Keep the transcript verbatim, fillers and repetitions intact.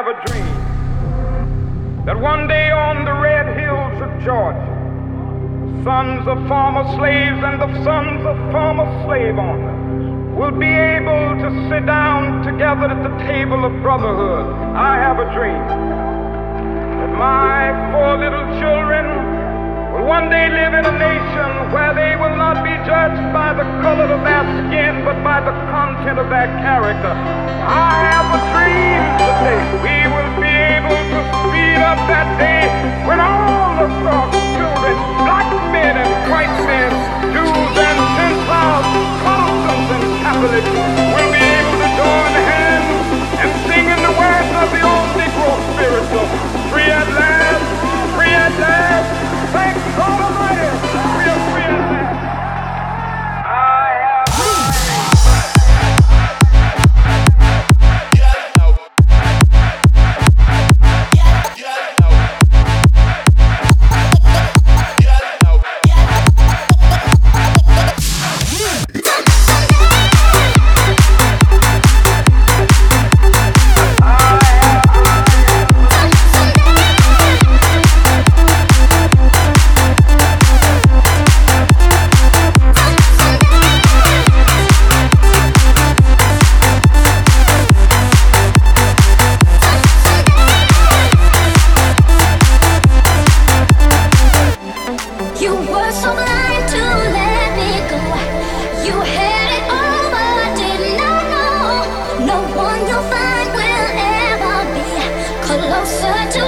have a dream that one day on the red hills of Georgia, sons of former slaves and the sons of former slave owners will be able to sit down together at the table of brotherhood. I have a dream that my four little children will one day live in a nation where they will not be judged by the color of their skin, but by the content of their character. I have a dream today we will be able to speed up that day when all of God's children, black men and white men, Jews and Gentiles, Protestants and Catholics, will be able to join hands and sing in the words of the old Negro spiritual, free at last, free at last, thank God Almighty, we are free at last. I have closer to